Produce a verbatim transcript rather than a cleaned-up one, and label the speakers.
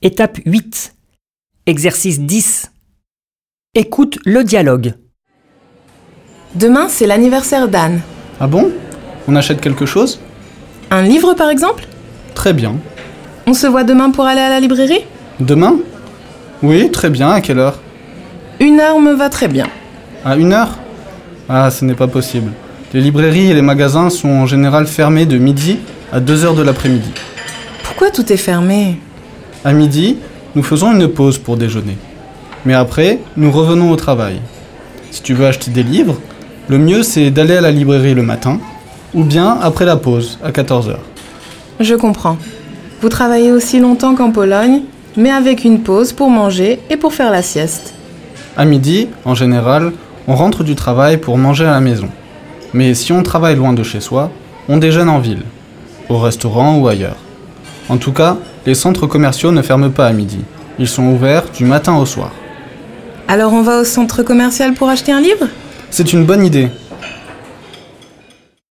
Speaker 1: Étape huit. Exercice dix. Écoute le dialogue.
Speaker 2: Demain, c'est l'anniversaire d'Anne.
Speaker 3: Ah bon ? On achète quelque chose ?
Speaker 2: Un livre, par exemple ?
Speaker 3: Très bien.
Speaker 2: On se voit demain pour aller à la librairie ?
Speaker 3: Demain ? Oui, très bien. À quelle heure ?
Speaker 2: Une heure me va très bien.
Speaker 3: À une heure ? Ah, ce n'est pas possible. Les librairies et les magasins sont en général fermés de midi à deux heures de l'après-midi.
Speaker 2: Pourquoi tout est fermé ?
Speaker 3: À midi, nous faisons une pause pour déjeuner. Mais après, nous revenons au travail. Si tu veux acheter des livres, le mieux c'est d'aller à la librairie le matin, ou bien après la pause, à quatorze heures.
Speaker 2: Je comprends. Vous travaillez aussi longtemps qu'en Pologne, mais avec une pause pour manger et pour faire la sieste.
Speaker 3: À midi, en général, on rentre du travail pour manger à la maison. Mais si on travaille loin de chez soi, on déjeune en ville, au restaurant ou ailleurs. En tout cas, les centres commerciaux ne ferment pas à midi. Ils sont ouverts du matin au soir.
Speaker 2: Alors on va au centre commercial pour acheter un livre ?
Speaker 3: C'est une bonne idée.